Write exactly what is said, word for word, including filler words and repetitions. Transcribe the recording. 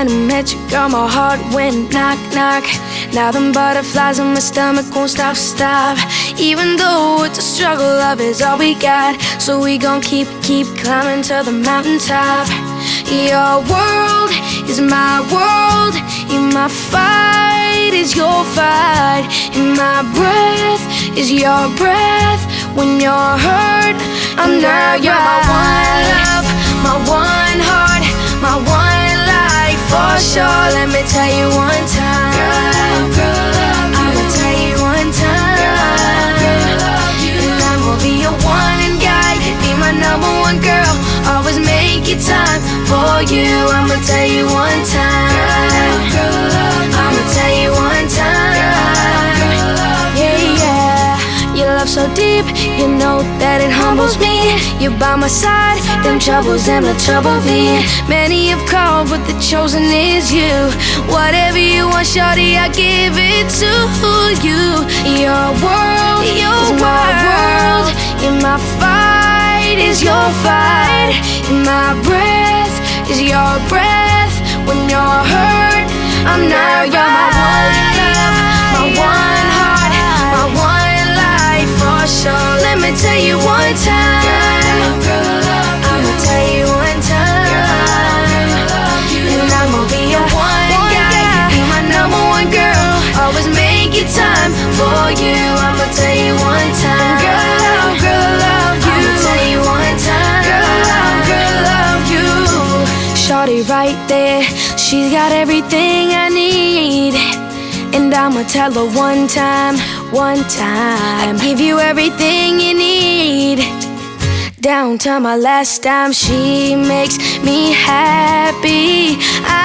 When I met you, girl, my heart went knock, knock. Now them butterflies in my stomach won't stop, stop. Even though it's a struggle, love is all we got. So we gon' keep, keep climbing to the mountaintop. Your world is my world, and my fight is your fight, and my breath is your breath. When you're hurt, I'm there. You're my one love, my one heart, my one life for sure. Let me tell you one time, girl, girl, I'ma tell you one time, girl, girl, and I'm gonna be your one guy, be my number one girl. Always make it time for you. I'ma tell you one time, girl, girl, I'ma tell you one time, yeah, yeah. Your love so deep, you know that it humbles me. You're by my side, them troubles, them will trouble me. Many have called, but the chosen is you. Whatever you want, shorty, I give it to you. Your world is my world, and my fight is your fight, and my breath is your breath. When you're hurt, I'm there. You're my one love, my one heart, my one life for sure. Let me tell you one time, I'ma tell you one time, and I'm gonna be your one guy, be my number one girl. Always make it time for you. I'ma tell you one time, girl, girl, love you. I'ma tell you one time, girl, girl, love you. Shorty right there, she's got everything I need, and I'ma tell her one time, one time, I give you everything you need. Down to my last dime, she makes me happy. I